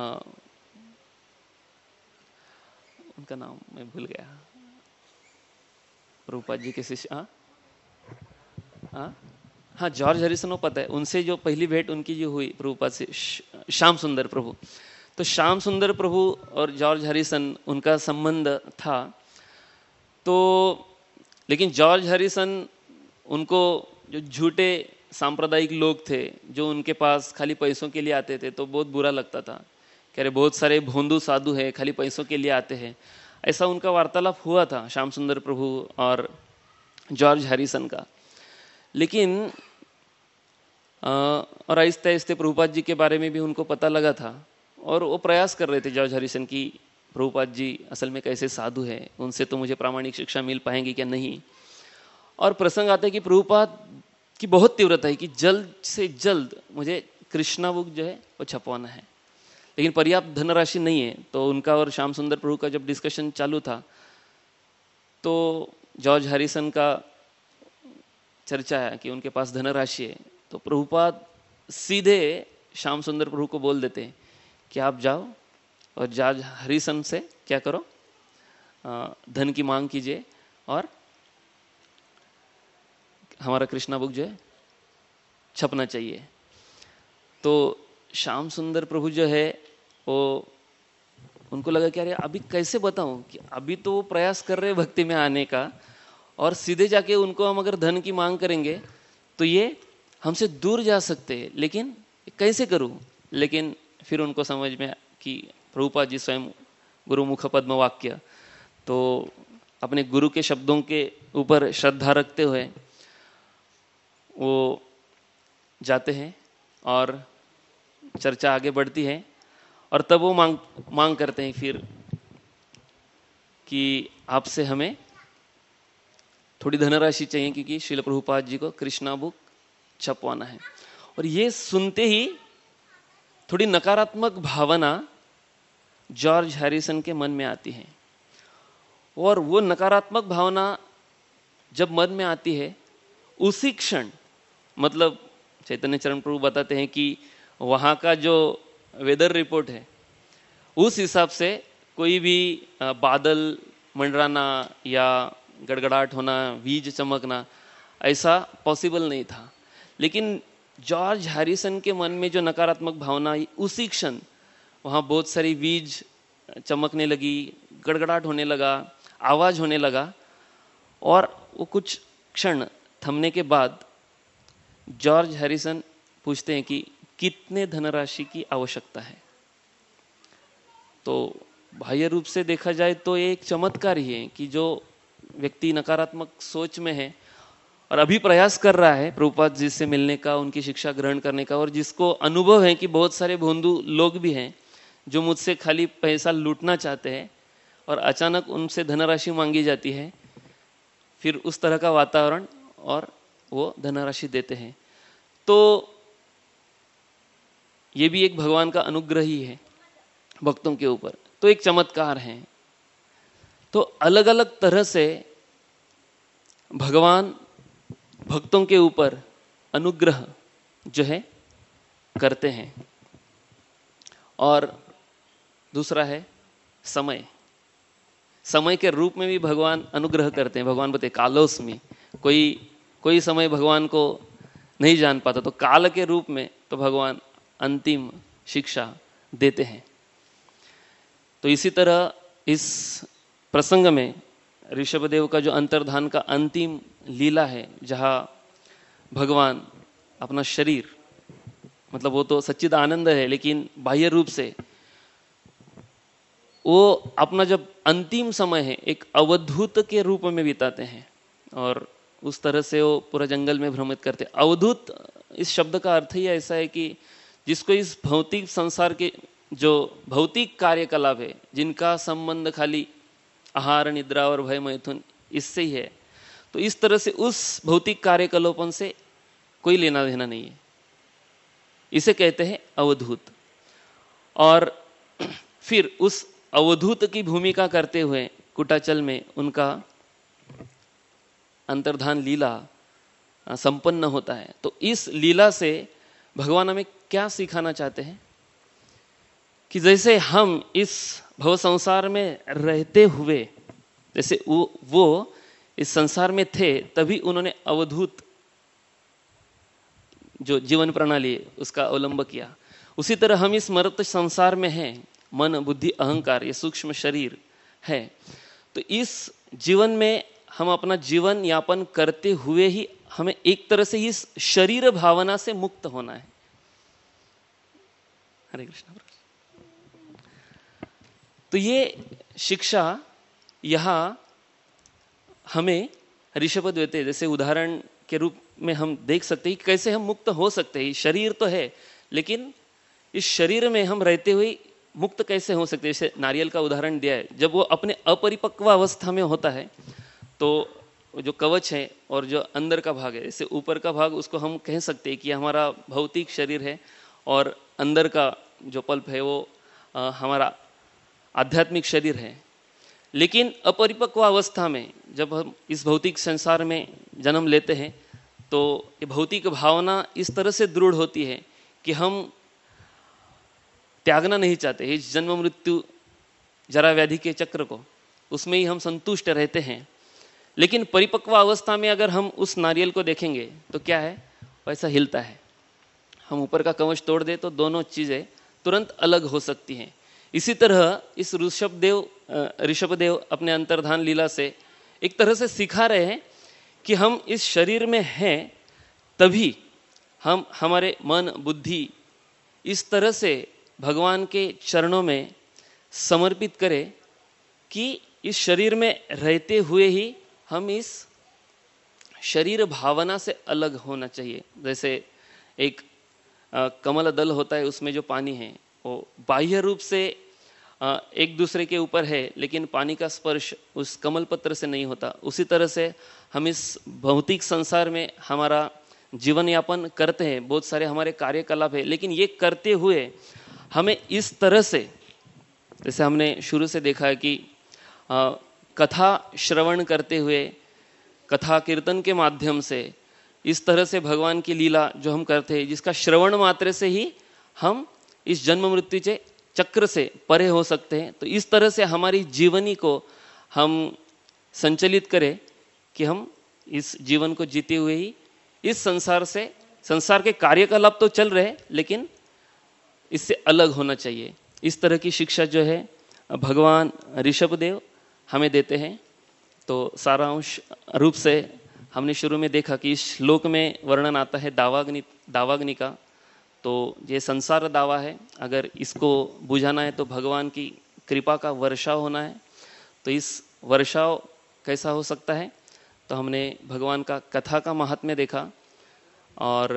उनका नाम मैं भूल गया, प्रभुपाद जी के शिष्य, हाँ हाँ हाँ जॉर्ज हरिसन, पता है, उनसे जो पहली भेंट उनकी जो हुई प्रभुपाद से, श्याम सुंदर प्रभु। तो श्याम सुंदर प्रभु और जॉर्ज हरिसन उनका संबंध था। तो लेकिन जॉर्ज हरिसन उनको जो झूठे सांप्रदायिक लोग थे जो उनके पास खाली पैसों के लिए आते थे, तो बहुत बुरा लगता था। कह रहे बहुत सारे भोंदू साधु है, खाली पैसों के लिए आते हैं। ऐसा उनका वार्तालाप हुआ था श्याम सुंदर प्रभु और जॉर्ज हरिसन का। लेकिन आ, और आहिस्ते आहिस्ते प्रभुपाद जी के बारे में भी उनको पता लगा था और वो प्रयास कर रहे थे जॉर्ज हरिसन की, प्रभुपाद जी असल में कैसे साधु है, उनसे तो मुझे प्रामाणिक शिक्षा मिल पाएंगी क्या नहीं। और प्रसंग आता है कि प्रभुपाद की बहुत तीव्रता है कि जल्द से जल्द मुझे कृष्णा बुक जो है वो छपवाना है, लेकिन पर्याप्त धनराशि नहीं है। तो उनका और श्याम सुंदर प्रभु का जब डिस्कशन चालू था तो जॉर्ज हरिसन का चर्चा है कि उनके पास धनराशि है, तो प्रभुपाद सीधे श्याम सुंदर प्रभु को बोल देते हैं कि आप जाओ और जॉर्ज हरिसन से क्या करो, धन की मांग कीजिए और हमारा कृष्णा बुक जो है छपना चाहिए। तो श्याम सुंदर प्रभु जो है वो उनको लगा कि अरे अभी कैसे बताऊं कि अभी तो वो प्रयास कर रहे हैं भक्ति में आने का, और सीधे जाके उनको हम अगर धन की मांग करेंगे तो ये हमसे दूर जा सकते हैं, लेकिन कैसे करूं। लेकिन फिर उनको समझ में कि प्रभुपाद जी स्वयं गुरुमुख पद्म वाक्य, तो अपने गुरु के शब्दों के ऊपर श्रद्धा रखते हुए वो जाते हैं और चर्चा आगे बढ़ती है और तब वो मांग मांग करते हैं फिर कि आपसे हमें थोड़ी धनराशि चाहिए क्योंकि श्रील प्रभुपाद जी को कृष्णा बुक छपवाना है। और ये सुनते ही थोड़ी नकारात्मक भावना जॉर्ज हैरिसन के मन में आती है और वो नकारात्मक भावना जब मन में आती है उसी क्षण, मतलब चैतन्य चरण प्रभु बताते हैं कि वहाँ का जो वेदर रिपोर्ट है उस हिसाब से कोई भी बादल मंडराना या गड़गड़ाहट होना, बीज चमकना ऐसा पॉसिबल नहीं था। लेकिन जॉर्ज हैरिसन के मन में जो नकारात्मक भावना आई उसी क्षण वहाँ बहुत सारी बीज चमकने लगी, गड़गड़ाहट होने लगा, आवाज होने लगा और वो कुछ क्षण थमने के बाद जॉर्ज हैरिसन पूछते हैं कि कितने धनराशि की आवश्यकता है। तो बाह्य रूप से देखा जाए तो एक चमत्कार ही है कि जो व्यक्ति नकारात्मक सोच में है और अभी प्रयास कर रहा है प्रभुपाद जी से मिलने का, उनकी शिक्षा ग्रहण करने का, और जिसको अनुभव है कि बहुत सारे बंधु लोग भी हैं जो मुझसे खाली पैसा लूटना चाहते हैं और अचानक उनसे धनराशि मांगी जाती है, फिर उस तरह का वातावरण और वो धनराशि देते हैं। तो ये भी एक भगवान का अनुग्रह ही है भक्तों के ऊपर, तो एक चमत्कार है। तो अलग अलग तरह से भगवान भक्तों के ऊपर अनुग्रह जो है करते हैं। और दूसरा है समय, समय के रूप में भी भगवान अनुग्रह करते हैं। भगवान बोलते कालोस्मि, कोई कोई समय भगवान को नहीं जान पाता तो काल के रूप में तो भगवान अंतिम शिक्षा देते हैं। तो इसी तरह इस प्रसंग में ऋषभदेव का जो अंतर्धान का अंतिम लीला है, जहाँ भगवान अपना शरीर, मतलब वो तो सच्चिद आनंद है लेकिन बाह्य रूप से वो अपना जब अंतिम समय है एक अवधूत के रूप में बिताते हैं और उस तरह से वो पूरा जंगल में भ्रमित करते हैं। अवधूत इस शब्द का अर्थ ही ऐसा है कि जिसको इस भौतिक संसार के जो भौतिक कार्यकलाप है, जिनका संबंध खाली आहार निद्रा और भय मैथुन इससे ही है, तो इस तरह से उस भौतिक कार्यकलापों से कोई लेना देना नहीं है, इसे कहते हैं अवधूत। और फिर उस अवधूत की भूमिका करते हुए कुटाचल में उनका अंतर्धान लीला संपन्न होता है। तो इस लीला से भगवान हमें क्या सिखाना चाहते हैं कि जैसे हम इस भव संसार में रहते हुए, जैसे वो, वो इस संसार में थे तभी उन्होंने अवधूत जो जीवन प्रणाली है उसका अवलंब किया, उसी तरह हम इस मर्त संसार में हैं, मन बुद्धि अहंकार ये सूक्ष्म शरीर है, तो इस जीवन में हम अपना जीवन यापन करते हुए ही हमें एक तरह से इस शरीर भावना से मुक्त होना है। हरे कृष्ण। तो ये शिक्षा यहाँ हमें ऋषभ देते हैं। जैसे उदाहरण के रूप में हम देख सकते हैं कि कैसे हम मुक्त हो सकते हैं। शरीर तो है लेकिन इस शरीर में हम रहते हुए मुक्त कैसे हो सकते हैं। जैसे नारियल का उदाहरण दिया है, जब वो अपने अपरिपक्व अवस्था में होता है तो जो कवच है और जो अंदर का भाग है, जैसे ऊपर का भाग उसको हम कह सकते हैं कि हमारा भौतिक शरीर है और अंदर का जो पल्प है वो आ, हमारा आध्यात्मिक शरीर है। लेकिन अपरिपक्व अवस्था में जब हम इस भौतिक संसार में जन्म लेते हैं तो ये भौतिक भावना इस तरह से दृढ़ होती है कि हम त्यागना नहीं चाहते इस जन्म मृत्यु जरा व्याधि के चक्र को, उसमें ही हम संतुष्ट रहते हैं। लेकिन परिपक्व अवस्था में अगर हम उस नारियल को देखेंगे तो क्या है, वैसा हिलता है। हम ऊपर का कवच तोड़ दे तो दोनों चीजें तुरंत अलग हो सकती हैं। इसी तरह इस ऋषभदेव ऋषभदेव अपने अंतर्धान लीला से एक तरह से सिखा रहे हैं कि हम इस शरीर में हैं तभी हम हमारे मन बुद्धि इस तरह से भगवान के चरणों में समर्पित करें कि इस शरीर में रहते हुए ही हम इस शरीर भावना से अलग होना चाहिए। जैसे एक कमल दल होता है, उसमें जो पानी है वो बाह्य रूप से एक दूसरे के ऊपर है, लेकिन पानी का स्पर्श उस कमल पत्र से नहीं होता। उसी तरह से हम इस भौतिक संसार में हमारा जीवन यापन करते हैं, बहुत सारे हमारे कार्यकलाप है, लेकिन ये करते हुए हमें इस तरह से, जैसे हमने शुरू से देखा है कि आ, कथा श्रवण करते हुए, कथा कीर्तन के माध्यम से इस तरह से भगवान की लीला जो हम करते हैं, जिसका श्रवण मात्र से ही हम इस जन्म मृत्यु के चक्र से परे हो सकते हैं। तो इस तरह से हमारी जीवनी को हम संचालित करें कि हम इस जीवन को जीते हुए ही इस संसार से, संसार के कार्यकलाप तो चल रहे लेकिन इससे अलग होना चाहिए। इस तरह की शिक्षा जो है भगवान ऋषभदेव हमें देते हैं। तो सारांश रूप से हमने शुरू में देखा कि इस श्लोक में वर्णन आता है दावाग्नि दावाग्नि का। तो ये संसार दावा है, अगर इसको बुझाना है तो भगवान की कृपा का वर्षाव होना है। तो इस वर्षाव कैसा हो सकता है? तो हमने भगवान का कथा का महात्म्य देखा, और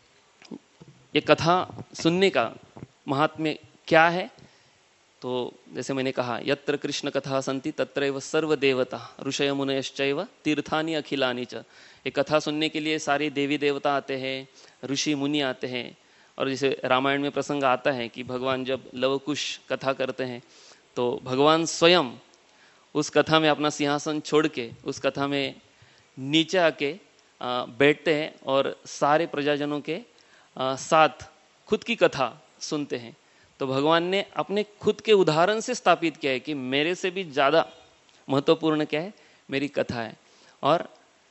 ये कथा सुनने का महात्म्य क्या है? तो जैसे मैंने कहा, यत्र कृष्ण कथा संति तत्रैव सर्व देवता ऋषय मुनयश्चैव तीर्थानि अखिलानि च। ये कथा सुनने के लिए सारे देवी देवता आते हैं, ऋषि मुनि आते हैं। और जैसे रामायण में प्रसंग आता है कि भगवान जब लवकुश कथा करते हैं तो भगवान स्वयं उस कथा में अपना सिंहासन छोड़ के उस कथा में नीचे आके बैठते हैं और सारे प्रजाजनों के साथ खुद की कथा सुनते हैं। तो भगवान ने अपने खुद के उदाहरण से स्थापित किया है कि मेरे से भी ज़्यादा महत्वपूर्ण क्या है? मेरी कथा है। और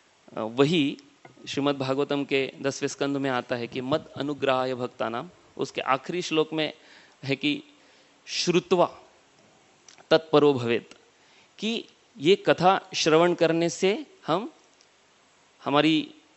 वही श्रीमद् भागवतम के दसवें स्कंद में आता है कि मद अनुग्रहाय भक्तानाम। उसके आखिरी श्लोक में है कि श्रुत्वा तत्परो भवेत, कि ये कथा श्रवण करने से हम हमारी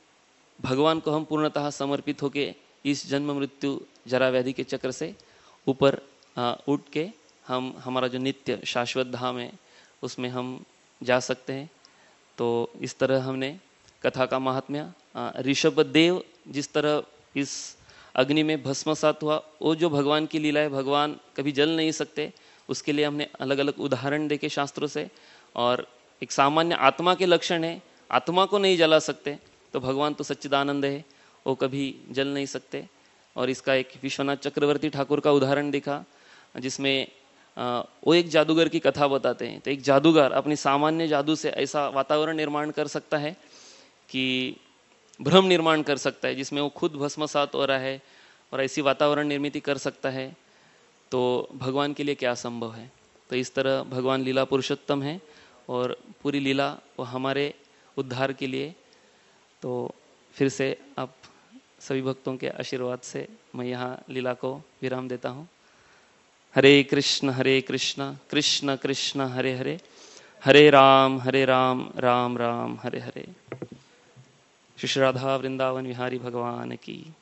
भगवान को हम पूर्णतः समर्पित होके इस जन्म मृत्यु जरा व्याधि के चक्र से ऊपर उठ के हम हमारा जो नित्य शाश्वत धाम है उसमें हम जा सकते हैं। तो इस तरह हमने कथा का महात्म्य, ऋषभदेव जिस तरह इस अग्नि में भस्मसात हुआ, वो जो भगवान की लीला है, भगवान कभी जल नहीं सकते, उसके लिए हमने अलग अलग उदाहरण देखे शास्त्रों से। और एक सामान्य आत्मा के लक्षण है, आत्मा को नहीं जला सकते, तो भगवान तो सच्चिदानंद है, वो कभी जल नहीं सकते। और इसका एक विश्वनाथ चक्रवर्ती ठाकुर का उदाहरण दिखा, जिसमें वो एक जादूगर की कथा बताते हैं। तो एक जादूगर अपनी सामान्य जादू से ऐसा वातावरण निर्माण कर सकता है कि भ्रम निर्माण कर सकता है, जिसमें वो खुद भस्मसात हो रहा है और ऐसी वातावरण निर्मित कर सकता है। तो भगवान के लिए क्या संभव है? तो इस तरह भगवान लीला पुरुषोत्तम है और पूरी लीला वो हमारे उद्धार के लिए। तो फिर से आप सभी भक्तों के आशीर्वाद से मैं यहाँ लीला को विराम देता हूँ। हरे कृष्ण हरे कृष्ण कृष्ण कृष्ण हरे हरे, हरे राम हरे राम राम राम हरे हरे। श्री राधा वृंदावन विहारी भगवान की।